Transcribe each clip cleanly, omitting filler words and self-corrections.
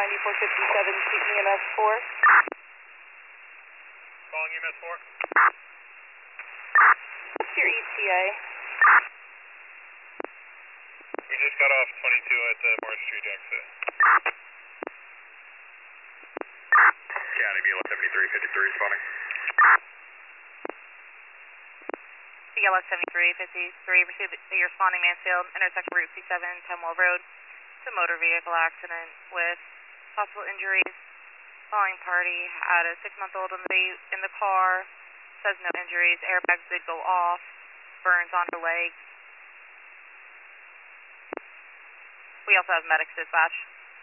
9457, speaking EMS 4. Calling EMS 4. What's your ETA? We just got off 22 at the Morris Street exit. County BLS 7353 responding. BLS 7353, received your responding Mansfield, intersection Route C7, 10 Road. It's a motor vehicle accident with possible injuries. Following party had a 6-month-old in the car. Says no injuries. Airbags did go off. Burns on her legs. We also have medics dispatch.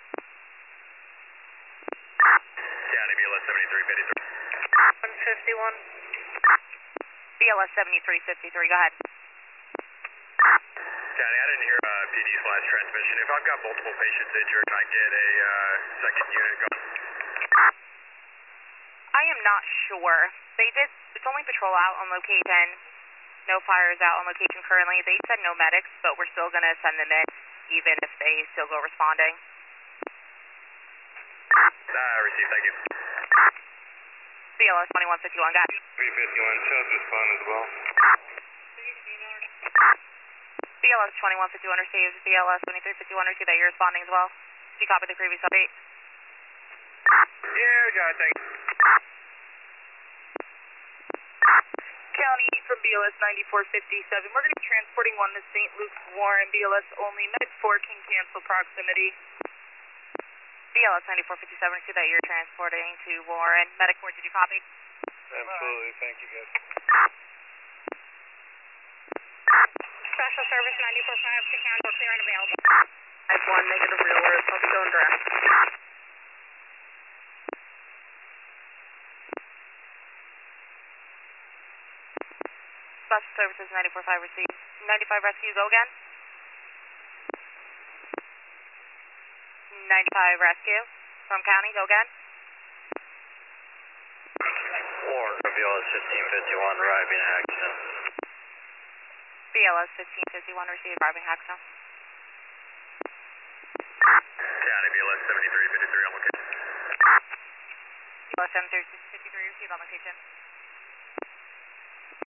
County BLS 7353. 151. BLS 7353, go ahead. County, I didn't hear PD/transmission. If I've got multiple patients injured, can I get a second unit going? I am not sure. It's only patrol out on location. No fires out on location currently. They said no medics, but we're still going to send them in, even if they still go responding. Received, thank you. BLS 2151, got it. 351, shows respond as well. BLS 2151 received. BLS 2351 received that you're responding as well. Did you copy the previous update? Yeah, got it, thank you. County from BLS 9457. We're going to be transporting one to St. Luke's Warren. BLS only. Medic 4 can cancel proximity. BLS 9457 received that you're transporting to Warren. Medic 4, did you copy? Absolutely, thank you guys. Special Service 94.5 to Canberra, clear and available. Type 1, negative real alert. I'll be going direct. Special Services 94.5 received. 95 rescue, go again. 95 rescue from county, go again. Warren, BLS 1551, arriving accident. BLS 1551 received, arriving accident. County BLS 7353 on location. BLS 7353 received on location.